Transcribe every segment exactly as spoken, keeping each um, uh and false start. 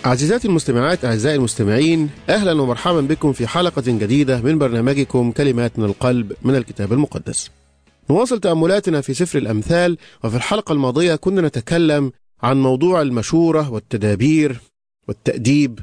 عزيزاتي المستمعات، أعزائي المستمعين، أهلا ومرحبا بكم في حلقة جديدة من برنامجكم كلمات من القلب من الكتاب المقدس. نواصل تأملاتنا في سفر الأمثال، وفي الحلقة الماضية كنا نتكلم عن موضوع المشورة والتدابير والتأديب،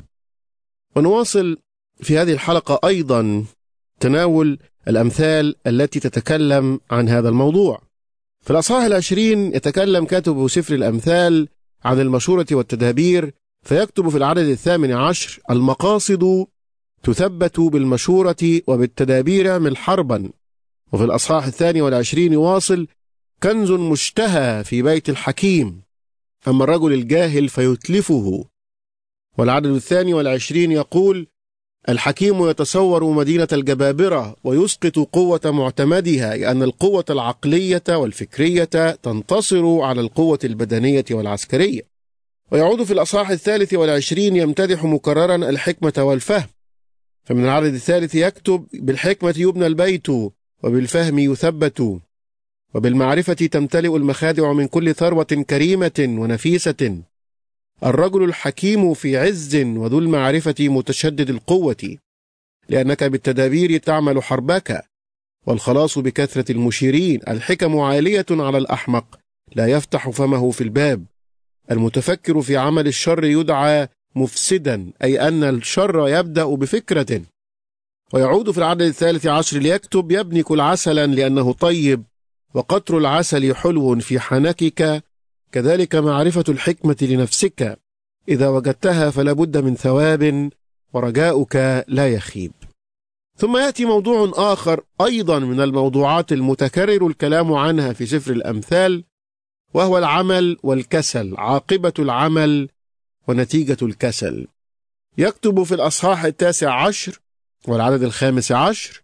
ونواصل في هذه الحلقة أيضا تناول الأمثال التي تتكلم عن هذا الموضوع. في الأصحاح العشرين يتكلم كاتب سفر الأمثال عن المشورة والتدابير، فيكتب في العدد الثامن عشر: المقاصد تثبت بالمشورة وبالتدابير اعمل حربا. وفي الأصحاح الثاني والعشرين يواصل: كنز مشتهى في بيت الحكيم، أما الرجل الجاهل فيتلفه. والعدد الثاني والعشرين يقول: الحكيم يتصور مدينة الجبابرة ويسقط قوة معتمدها، لأن القوة العقلية والفكرية تنتصر على القوة البدنية والعسكرية. ويعود في الأصحاح الثالث والعشرين يمتدح مكررا الحكمة والفهم، فمن العدد الثالث يكتب: بالحكمة يبنى البيت وبالفهم يثبت، وبالمعرفة تمتلئ المخادع من كل ثروة كريمة ونفيسة. الرجل الحكيم في عز وذو المعرفة متشدد القوة، لأنك بالتدابير تعمل حربك، والخلاص بكثرة المشيرين. الحكم عالية على الأحمق، لا يفتح فمه في الباب. المتفكر في عمل الشر يدعى مفسدا، أي أن الشر يبدأ بفكرة. ويعود في العدد الثالث عشر ليكتب: يبني كل عسلا لأنه طيب، وقطر العسل حلو في حنكك، كذلك معرفة الحكمة لنفسك، إذا وجدتها فلا بد من ثواب، ورجاؤك لا يخيب. ثم يأتي موضوع آخر أيضا من الموضوعات المتكرر الكلام عنها في سفر الأمثال، وهو العمل والكسل، عاقبة العمل ونتيجة الكسل. يكتب في الأصحاح التاسع عشر والعدد الخامس عشر: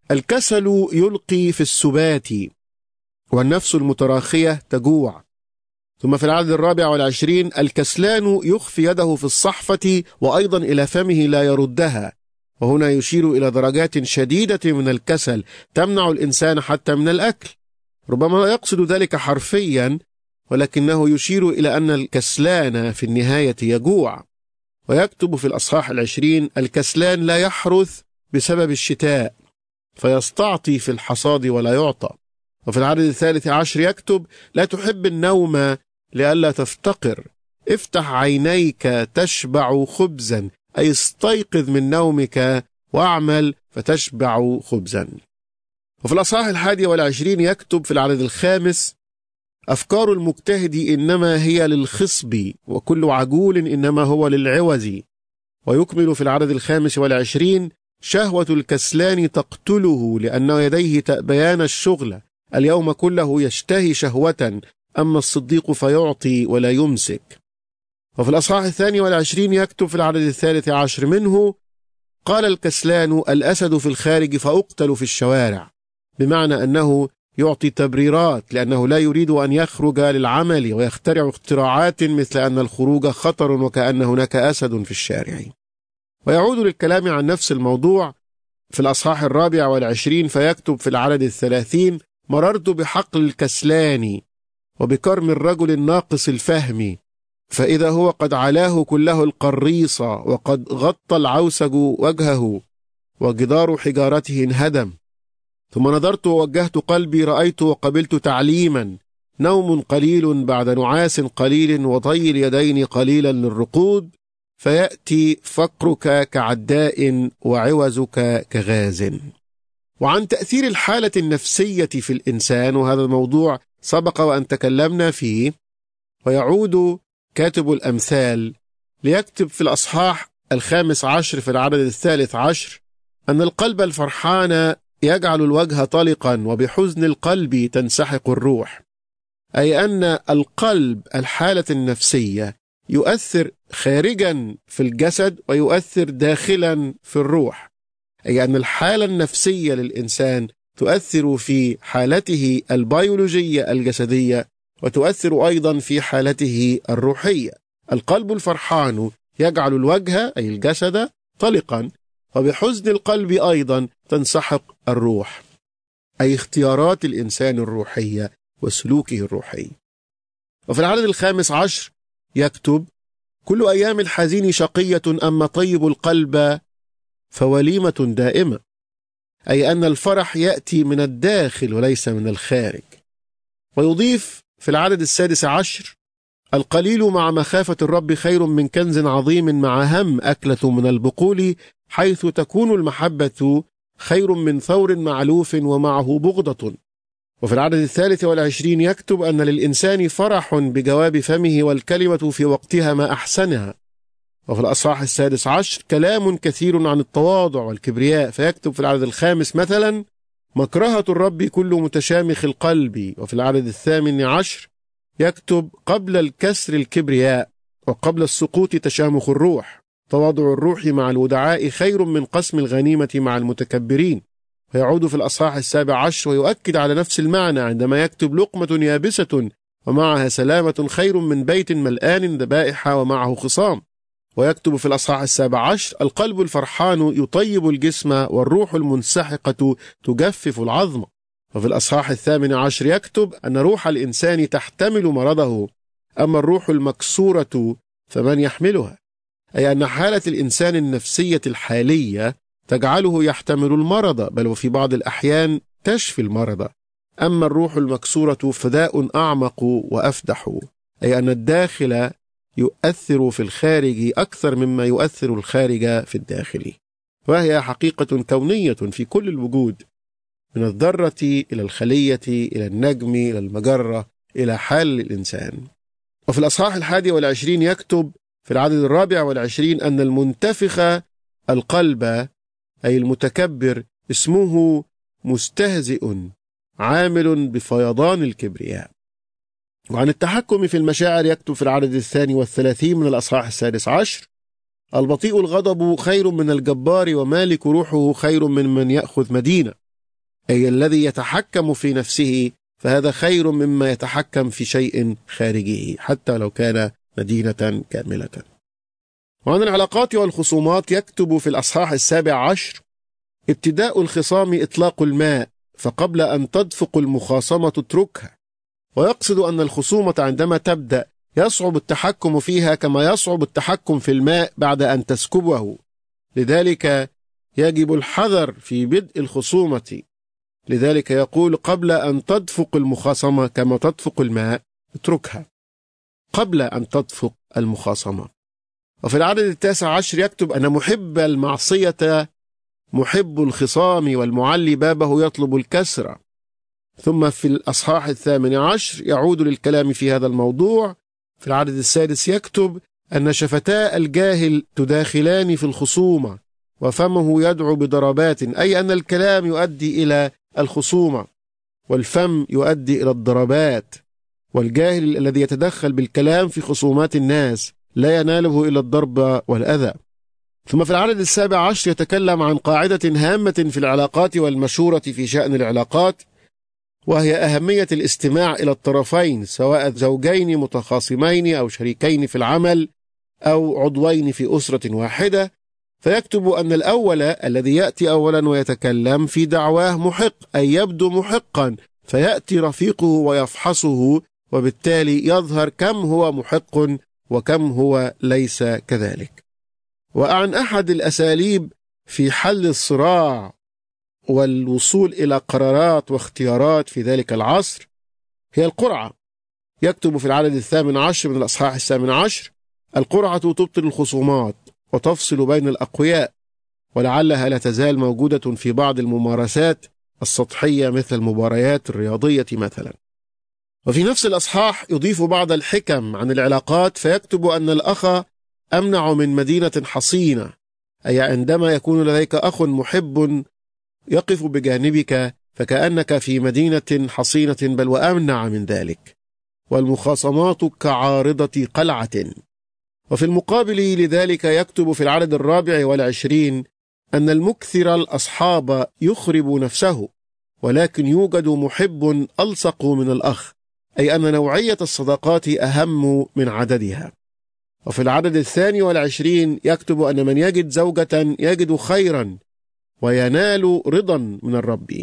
الكسل يلقي في السبات، والنفس المتراخية تجوع. ثم في العدد الرابع والعشرين: الكسلان يخفي يده في الصحفة، وأيضا إلى فمه لا يردها. وهنا يشير إلى درجات شديدة من الكسل تمنع الإنسان حتى من الأكل. ربما لا يقصد ذلك حرفيا، ولكنه يشير إلى أن الكسلان في النهاية يجوع. ويكتب في الأصحاح العشرين: الكسلان لا يحرث بسبب الشتاء، فيستعطي في الحصاد ولا يعطى. وفي العدد الثالث عشر يكتب: لا تحب النوم لئلا تفتقر، افتح عينيك تشبع خبزا، أي استيقظ من نومك واعمل فتشبع خبزا. وفي الأصحاح الحادي والعشرين يكتب في العدد الخامس: أفكار المجتهد إنما هي للخصب، وكل عجول إنما هو للعوز. ويكمل في العدد الخامس والعشرين: شهوة الكسلان تقتله، لأن يديه تأبيان الشغل، اليوم كله يشتهي شهوة، أما الصديق فيعطي ولا يمسك. وفي الأصحاح الثاني والعشرين يكتب في العدد الثالث عشر منه: قال الكسلان الأسد في الخارج فأقتل في الشوارع، بمعنى أنه يعطي تبريرات لأنه لا يريد أن يخرج للعمل، ويخترع اختراعات مثل أن الخروج خطر وكأن هناك أسد في الشارع. ويعود للكلام عن نفس الموضوع في الأصحاح الرابع والعشرين، فيكتب في العدد الثلاثين: مررت بحقل الكسلان وبكرم الرجل الناقص الفهم، فإذا هو قد علاه كله القريص، وقد غطى العوسج وجهه، وجدار حجارته انهدم. ثم نظرت ووجهت قلبي، رأيت وقبلت تعليما، نوم قليل بعد نعاس قليل، وطي اليدين قليلا للرقود، فيأتي فقرك كعداء وعوزك كغاز. وعن تأثير الحالة النفسية في الإنسان، وهذا الموضوع سبق وأن تكلمنا فيه. ويعود كاتب الأمثال ليكتب في الأصحاح الخامس عشر في العدد الثالث عشر: أن القلب الفرحان يجعل الوجه طلقا، وبحزن القلب تنسحق الروح. أي أن القلب، الحالة النفسية، يؤثر خارجا في الجسد ويؤثر داخلا في الروح. أي أن الحالة النفسية للإنسان تؤثر في حالته البيولوجية الجسدية، وتؤثر أيضا في حالته الروحية. القلب الفرحان يجعل الوجه أي الجسد طلقا، وبحزن القلب أيضا تنسحق الروح، أي اختيارات الإنسان الروحية وسلوكه الروحي. وفي العدد الخامس عشر يكتب: كل أيام الحزين شقية، أما طيب القلب فوليمة دائمة، أي أن الفرح يأتي من الداخل وليس من الخارج. ويضيف في العدد السادس عشر: القليل مع مخافة الرب خير من كنز عظيم مع هم أكلة من البقول، حيث تكون المحبة خير من ثور معلوف ومعه بغضة. وفي العدد الثالث والعشرين يكتب أن للإنسان فرح بجواب فمه، والكلمة في وقتها ما أحسنها. وفي الأصحاح السادس عشر كلام كثير عن التواضع والكبرياء، فيكتب في العدد الخامس مثلا: مكرهة الرب كل متشامخ القلب. وفي العدد الثامن عشر يكتب: قبل الكسر الكبرياء، وقبل السقوط تشامخ الروح. تواضع الروح مع الودعاء خير من قسم الغنيمة مع المتكبرين. ويعود في الأصحاح السابع عشر ويؤكد على نفس المعنى عندما يكتب: لقمة يابسة ومعها سلامة خير من بيت ملآن ذبائح ومعه خصام. ويكتب في الأصحاح السابع عشر: القلب الفرحان يطيب الجسم، والروح المنسحقة تجفف العظم. وفي الأصحاح الثامن عشر يكتب أن روح الإنسان تحتمل مرضه، أما الروح المكسورة فمن يحملها، أي أن حالة الإنسان النفسية الحالية تجعله يحتمل المرض، بل وفي بعض الأحيان تشفي المرض. أما الروح المكسورة فداء أعمق وأفدح، أي أن الداخل يؤثر في الخارج أكثر مما يؤثر الخارج في الداخل. وهي حقيقة كونية في كل الوجود، من الذرة إلى الخلية إلى النجم إلى المجرة إلى حال الإنسان. وفي الأصحاح الحادي والعشرين يكتب في العدد الرابع والعشرين أن المنتفخ القلب أي المتكبر اسمه مستهزئ عامل بفيضان الكبرياء. وعن التحكم في المشاعر يكتب في العدد الثاني والثلاثين من الأصحاح السادس عشر: البطيء الغضب خير من الجبار، ومالك روحه خير من من يأخذ مدينة، أي الذي يتحكم في نفسه فهذا خير مما يتحكم في شيء خارجه حتى لو كان مدينة كاملة. وعن العلاقات والخصومات يكتب في الأصحاح السابع عشر: ابتداء الخصام إطلاق الماء، فقبل أن تدفق المخاصمة اتركها. ويقصد أن الخصومة عندما تبدأ يصعب التحكم فيها كما يصعب التحكم في الماء بعد أن تسكبه، لذلك يجب الحذر في بدء الخصومة. لذلك يقول: قبل أن تدفق المخاصمة كما تدفق الماء اتركها، قبل أن تدفق المخاصمة. وفي العدد التاسع عشر يكتب أن محب المعصية محب الخصام، والمعلي بابه يطلب الكسر. ثم في الأصحاح الثامن عشر يعود للكلام في هذا الموضوع. في العدد السادس يكتب أن شفتا الجاهل تداخلان في الخصومة، وفمه يدعو بضربات، أي أن الكلام يؤدي إلى الخصومة، والفم يؤدي إلى الضربات. والجاهل الذي يتدخل بالكلام في خصومات الناس لا يناله إلا الضرب والأذى. ثم في العدد السابع عشر يتكلم عن قاعدة هامة في العلاقات والمشورة في شأن العلاقات، وهي أهمية الاستماع إلى الطرفين، سواء زوجين متخاصمين أو شريكين في العمل أو عضوين في أسرة واحدة. فيكتب أن الأول الذي يأتي أولا ويتكلم في دعواه محق، أي يبدو محقا، فيأتي رفيقه ويفحصه، وبالتالي يظهر كم هو محق وكم هو ليس كذلك. وعن أحد الأساليب في حل الصراع والوصول إلى قرارات واختيارات في ذلك العصر هي القرعة. يكتب في العدد الثامن عشر من الأصحاح الثامن عشر: القرعة تبطل الخصومات وتفصل بين الأقوياء، ولعلها لا تزال موجودة في بعض الممارسات السطحية مثل المباريات الرياضية مثلا. وفي نفس الأصحاح يضيف بعض الحكم عن العلاقات، فيكتب أن الأخ أمنع من مدينة حصينة، أي عندما يكون لديك أخ محب يقف بجانبك فكأنك في مدينة حصينة، بل وأمنع من ذلك. والمخاصمات كعارضة قلعة. وفي المقابل لذلك يكتب في العدد الرابع والعشرين أن المكثر الأصحاب يخرب نفسه، ولكن يوجد محب ألصق من الأخ، أي أن نوعية الصداقات أهم من عددها. وفي العدد الثاني والعشرين يكتب أن من يجد زوجة يجد خيرا وينال رضا من الرب.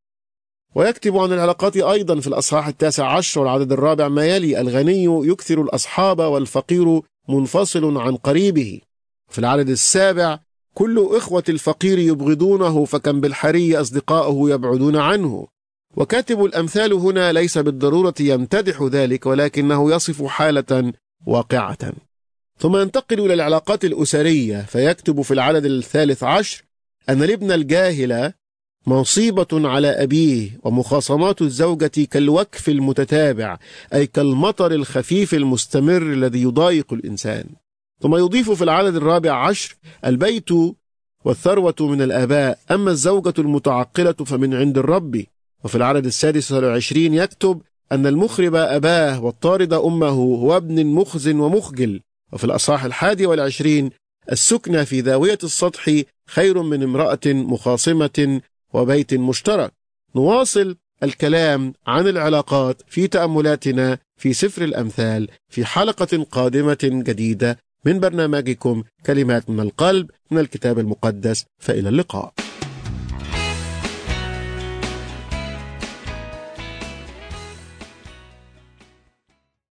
ويكتب عن العلاقات أيضا في الأصحاح التاسع عشر والعدد الرابع ما يلي: الغني يكثر الأصحاب، والفقير منفصل عن قريبه. في العدد السابع: كل إخوة الفقير يبغضونه، فكم بالحري أصدقاؤه يبعدون عنه. وكاتب الأمثال هنا ليس بالضرورة يمتدح ذلك، ولكنه يصف حالة واقعة. ثم ينتقل إلى العلاقات الأسرية، فيكتب في العدد الثالث عشر أن الابن الجاهل مصيبة على أبيه، ومخاصمات الزوجة كالوكف المتتابع، أي كالمطر الخفيف المستمر الذي يضايق الإنسان. ثم يضيف في العدد الرابع عشر: البيت والثروة من الآباء، أما الزوجة المتعقلة فمن عند الرب. وفي العدد السادس والعشرين يكتب أن المخرب أباه والطارد أمه هو ابن مخز ومخجل. وفي الأصحاح الحادي والعشرين: السكنة في ذاوية السطح خير من امرأة مخاصمة وبيت مشترك. نواصل الكلام عن العلاقات في تأملاتنا في سفر الأمثال في حلقة قادمة جديدة من برنامجكم كلمات من القلب من الكتاب المقدس. فإلى اللقاء.